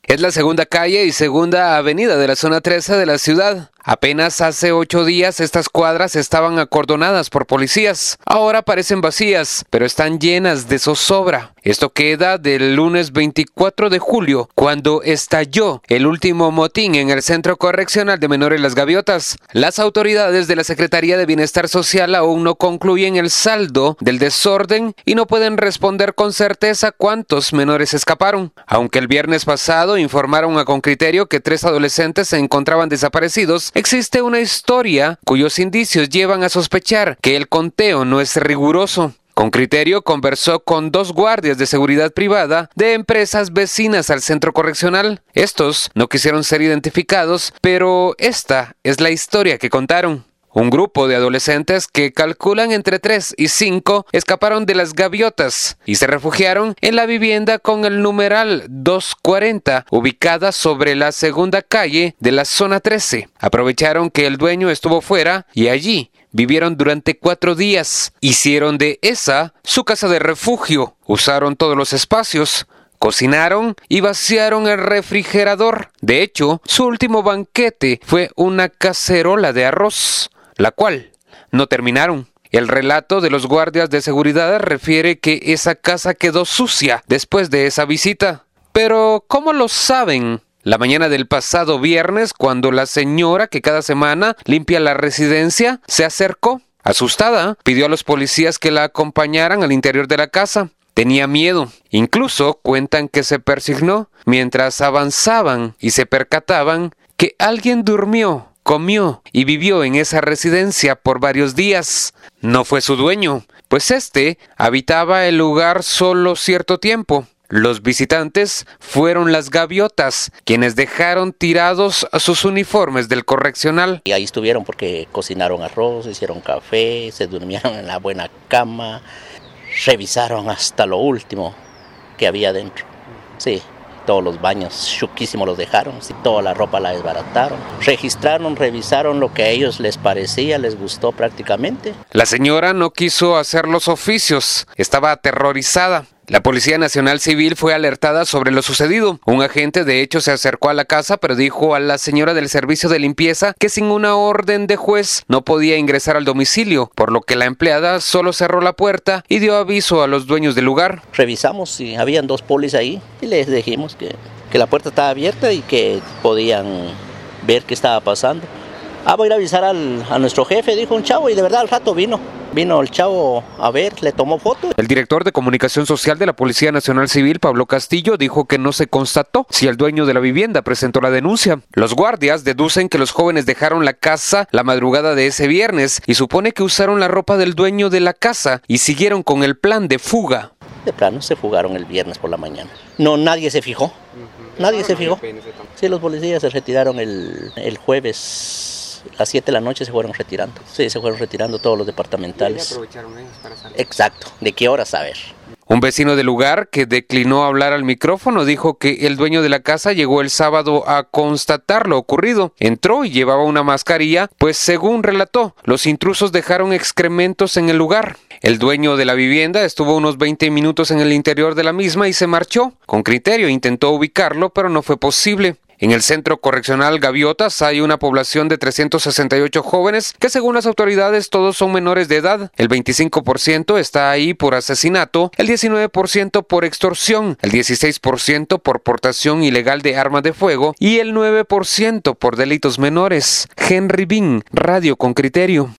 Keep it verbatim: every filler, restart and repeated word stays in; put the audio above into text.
Es la segunda calle y segunda avenida de la zona trece de la ciudad. Apenas hace ocho días estas cuadras estaban acordonadas por policías. Ahora parecen vacías, pero están llenas de zozobra. Esto queda del lunes veinticuatro de julio, cuando estalló el último motín en el Centro Correccional de Menores Las Gaviotas. Las autoridades de la Secretaría de Bienestar Social aún no concluyen el saldo del desorden y no pueden responder con certeza cuántos menores escaparon. Aunque el viernes pasado informaron a Concriterio que tres adolescentes se encontraban desaparecidos, existe una historia cuyos indicios llevan a sospechar que el conteo no es riguroso. Concriterio conversó con dos guardias de seguridad privada de empresas vecinas al centro correccional. Estos no quisieron ser identificados, pero esta es la historia que contaron. Un grupo de adolescentes que calculan entre tres y cinco escaparon de Las Gaviotas y se refugiaron en la vivienda con el numeral doscientos cuarenta, ubicada sobre la segunda calle de la zona trece. Aprovecharon que el dueño estuvo fuera y allí vivieron durante cuatro días. Hicieron de esa su casa de refugio. Usaron todos los espacios. Cocinaron y vaciaron el refrigerador. De hecho, su último banquete fue una cacerola de arroz, la cual no terminaron. El relato de los guardias de seguridad refiere que esa casa quedó sucia después de esa visita. Pero, ¿cómo lo saben? La mañana del pasado viernes, cuando la señora que cada semana limpia la residencia se acercó, asustada, pidió a los policías que la acompañaran al interior de la casa. Tenía miedo. Incluso cuentan que se persignó mientras avanzaban y se percataban que alguien durmió, comió y vivió en esa residencia por varios días. No fue su dueño, pues este habitaba el lugar solo cierto tiempo. Los visitantes fueron Las Gaviotas, quienes dejaron tirados sus uniformes del correccional. Y ahí estuvieron porque cocinaron arroz, hicieron café, se durmieron en la buena cama, revisaron hasta lo último que había dentro. Sí. Todos los baños chuquísimos los dejaron, toda la ropa la desbarataron. Registraron, revisaron lo que a ellos les parecía, les gustó prácticamente. La señora no quiso hacer los oficios, estaba aterrorizada. La Policía Nacional Civil fue alertada sobre lo sucedido. Un agente de hecho se acercó a la casa, pero dijo a la señora del servicio de limpieza que sin una orden de juez no podía ingresar al domicilio, por lo que la empleada solo cerró la puerta y dio aviso a los dueños del lugar. Revisamos si habían dos polis ahí y les dijimos que, que la puerta estaba abierta y que podían ver qué estaba pasando. Ah, voy a ir a avisar al, a nuestro jefe, dijo un chavo, y de verdad al rato vino. Vino el chavo a ver, le tomó foto. El director de Comunicación Social de la Policía Nacional Civil, Pablo Castillo, dijo que no se constató si el dueño de la vivienda presentó la denuncia. Los guardias deducen que los jóvenes dejaron la casa la madrugada de ese viernes y supone que usaron la ropa del dueño de la casa y siguieron con el plan de fuga. De plano se fugaron el viernes por la mañana. No, nadie se fijó. Nadie se fijó. Sí, los policías se retiraron el, el jueves. A las siete de la noche se fueron retirando. Sí, se fueron retirando todos los departamentales. ¿Y aprovecharon ellos para salir? Exacto. ¿De qué hora saber? Un vecino del lugar que declinó hablar al micrófono dijo que el dueño de la casa llegó el sábado a constatar lo ocurrido. Entró y llevaba una mascarilla, pues según relató, los intrusos dejaron excrementos en el lugar. El dueño de la vivienda estuvo unos veinte minutos en el interior de la misma y se marchó. Concriterio intentó ubicarlo, pero no fue posible. En el Centro Correccional Gaviotas hay una población de trescientos sesenta y ocho jóvenes que según las autoridades todos son menores de edad. El veinticinco por ciento está ahí por asesinato, el diecinueve por ciento por extorsión, el dieciséis por ciento por portación ilegal de armas de fuego y el nueve por ciento por delitos menores. Henry Bean, Radio Concriterio.